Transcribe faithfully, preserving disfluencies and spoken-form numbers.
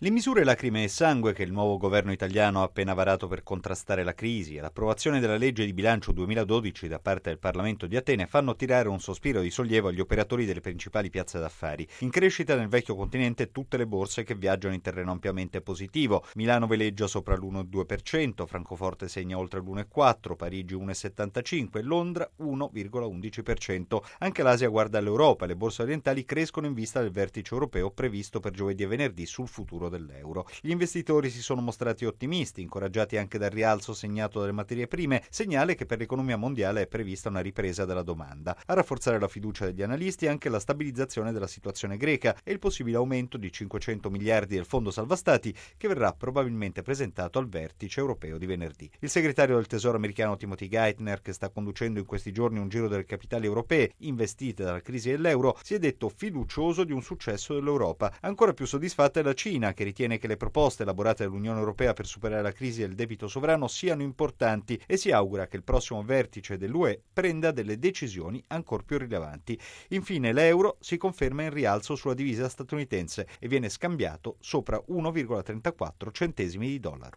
Le misure lacrime e sangue che il nuovo governo italiano ha appena varato per contrastare la crisi e l'approvazione della legge di bilancio duemiladodici da parte del Parlamento di Atene fanno tirare un sospiro di sollievo agli operatori delle principali piazze d'affari. In crescita nel vecchio continente tutte le borse che viaggiano in terreno ampiamente positivo. Milano veleggia sopra l'uno virgola due per cento, Francoforte segna oltre l'uno virgola quattro per cento, Parigi uno virgola settantacinque per cento, Londra uno virgola undici per cento. Anche l'Asia guarda all'Europa, le borse orientali crescono in vista del vertice europeo previsto per giovedì e venerdì sul futuro dell'euro. Gli investitori si sono mostrati ottimisti, incoraggiati anche dal rialzo segnato dalle materie prime, segnale che per l'economia mondiale è prevista una ripresa della domanda. A rafforzare la fiducia degli analisti anche la stabilizzazione della situazione greca e il possibile aumento di cinquecento miliardi del fondo salva stati che verrà probabilmente presentato al vertice europeo di venerdì. Il segretario del Tesoro americano Timothy Geithner, che sta conducendo in questi giorni un giro delle capitali europee investite dalla crisi dell'euro, si è detto fiducioso di un successo dell'Europa. Ancora più soddisfatta è la Cina, che ritiene che le proposte elaborate dall'Unione Europea per superare la crisi del debito sovrano siano importanti e si augura che il prossimo vertice dell'U E prenda delle decisioni ancor più rilevanti. Infine l'euro si conferma in rialzo sulla divisa statunitense e viene scambiato sopra uno virgola trentaquattro centesimi di dollaro.